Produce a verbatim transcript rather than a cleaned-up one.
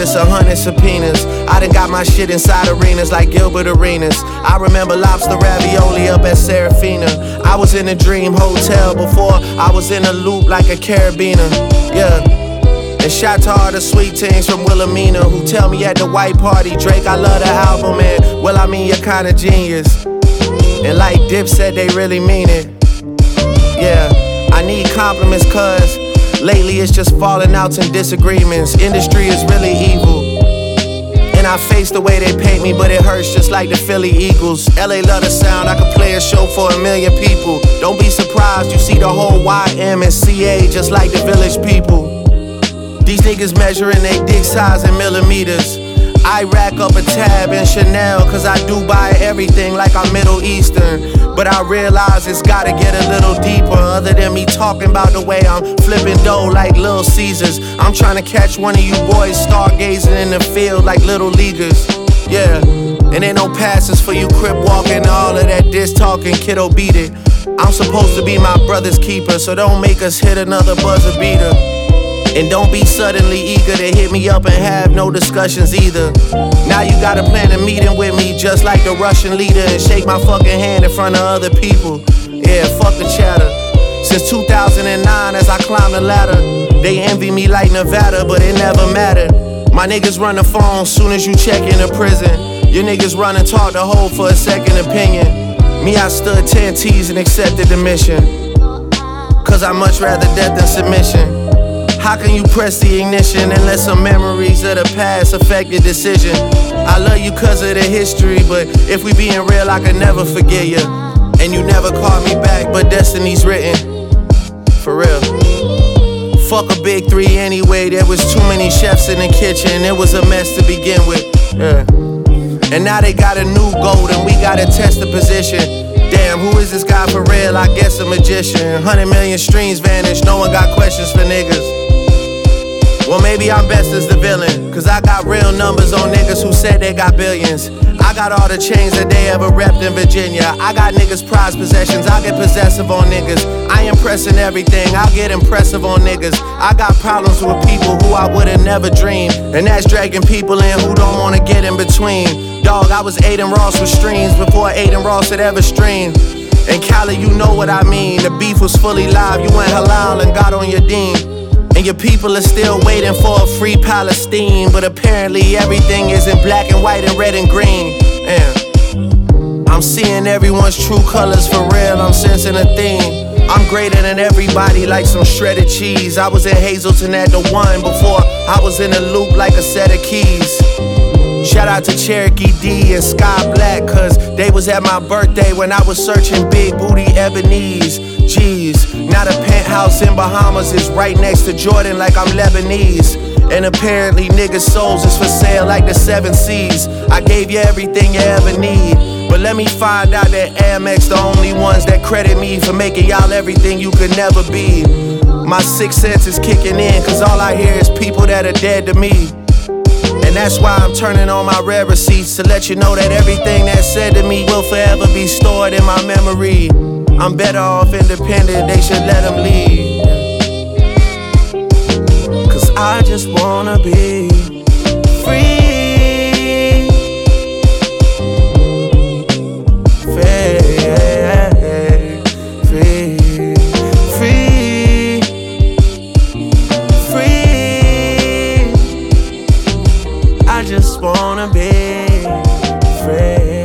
just a hundred subpoenas. I done got my shit inside arenas like Gilbert Arenas. I remember lobster ravioli up at Serafina. I was in a dream hotel before I was in a loop like a carabiner. Yeah. And shout to all the sweet teens from Wilhelmina who tell me at the white party, Drake, I love the album, and well, I mean, you're kinda genius. And like Dip said, they really mean it. Yeah, I need compliments cause lately it's just falling outs and disagreements. Industry is really evil. And I face the way they paint me, but it hurts just like the Philly Eagles. L A love the sound, I could play a show for a million people. Don't be surprised, you see the whole Y M and C A just like the Village People. These niggas measuring they dick size in millimeters. I rack up a tab in Chanel cause I do buy everything like I'm Middle Eastern. But I realize it's gotta get a little deeper. Other than me talking about the way I'm flipping dough like Little Caesars. I'm trying to catch one of you boys stargazing in the field like little leaguers. Yeah, and ain't no passes for you crip walking. All of that diss talking, kiddo, beat it. I'm supposed to be my brother's keeper, so don't make us hit another buzzer beater. And don't be suddenly eager to hit me up and have no discussions either. Now you gotta plan a meeting with me just like the Russian leader and shake my fucking hand in front of other people. Yeah, fuck the chatter. Since two thousand nine as I climbed the ladder, they envy me like Nevada, but it never mattered. My niggas run the phone soon as you check into prison. Your niggas run and talk to hold for a second opinion. Me, I stood ten T's and accepted the mission. Cause I much rather death than submission. How can you press the ignition and let some memories of the past affect your decision? I love you cause of the history, but if we being real, I can never forget you. And you never called me back, but destiny's written. For real. Fuck a big three anyway, there was too many chefs in the kitchen. It was a mess to begin with. Yeah. And now they got a new goal and we gotta test the position. Damn, who is this guy for real? I guess a magician. Hundred million streams vanished, no one got questions for niggas. Well, maybe I'm best as the villain, cause I got real numbers on niggas who said they got billions. I got all the chains that they ever repped in Virginia. I got niggas prized possessions, I get possessive on niggas. I impressing everything, I get impressive on niggas. I got problems with people who I would've never dreamed, and that's dragging people in who don't wanna get in between. Dog, I was Aiden Ross with streams before Aiden Ross had ever streamed. And Cali, you know what I mean. The beef was fully live, you went halal and got on your dean. And your people are still waiting for a free Palestine, but apparently everything is in black and white and red and green. Man, I'm seeing everyone's true colors for real, I'm sensing a theme. I'm greater than everybody like some shredded cheese. I was in Hazleton at the one before I was in a loop like a set of keys. Shout out to Cherokee D and Sky Black, cause they was at my birthday when I was searching big booty ebonies. Jeez, now the penthouse in Bahamas is right next to Jordan like I'm Lebanese. And apparently niggas' souls is for sale like the seven seas. I gave you everything you ever need, but let me find out that Amex the only ones that credit me for making y'all everything you could never be. My sixth sense is kicking in, cause all I hear is people that are dead to me. And that's why I'm turning on my rare receipts to let you know that everything that's said to me will forever be stored in my memory. I'm better off independent, they should let them lead. Cause I just wanna be free. I just wanna be free.